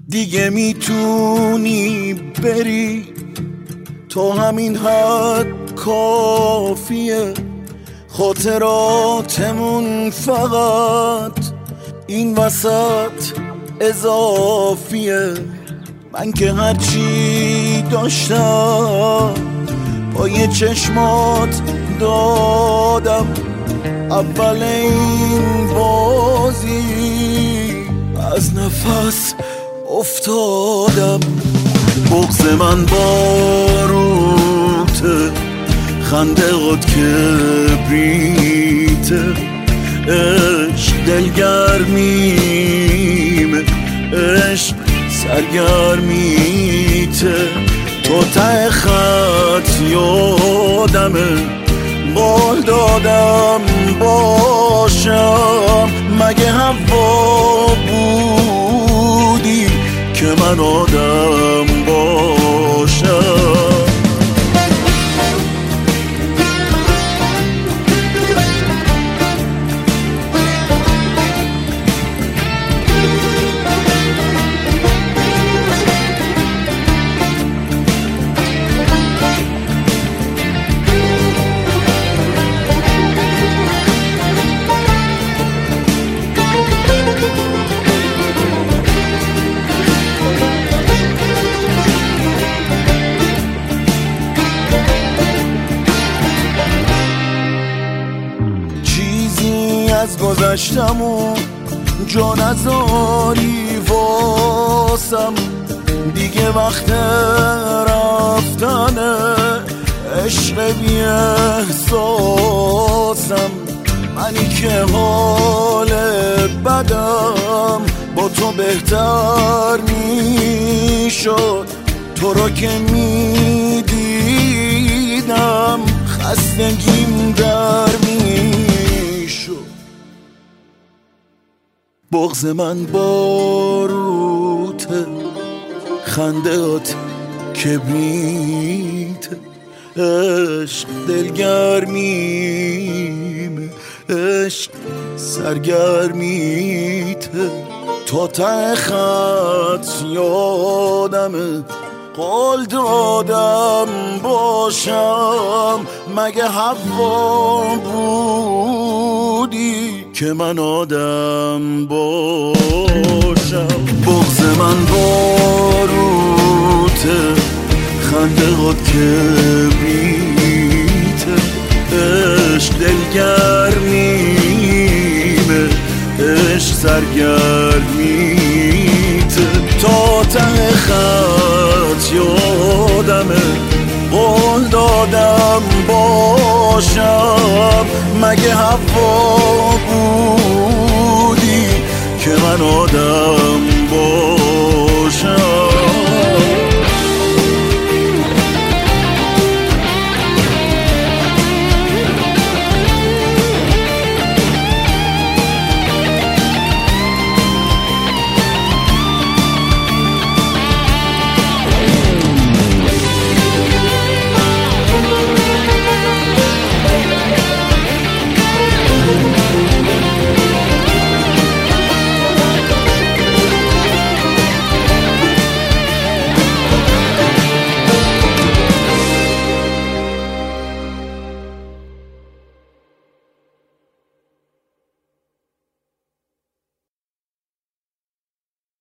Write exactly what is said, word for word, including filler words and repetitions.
دیگه میتونی بری، تو همین حد کافیه. خاطراتمون فقط این وسط اضافیه. من که هرچی داشتم با یه چشمات دادم، اول این بازی از نفس افتادم. بغض من باروته، خنده قد کبریته، عشق دلگرمیمه، عشق سرگرمیته. تو ته خط یادمه، قول دادم باشم. مگه هوا بودی که من آدم باشم؟ از گذشتمون جا نذاری واسم، دیگه وقت رفتنه، عشق بی احساسم. منی که حال بدم با تو بهتر میشد، تو رو که میدیدم خستگیم در میشد. بغض من باروته، خندهات کبریته، عشق دلگرمیمه، عشق سرگرمیته. تا ته خط یادمه، قول دادم باشم. مگه هوا بودی که من آدم باشم؟ بغض من باروته، خنده قد کبریته، عشق دلگرمیمه، عشق سرگرمیته. تا ته خط یادمه، قول دادم باشم. مگه هوا بودی که من آدم باشم؟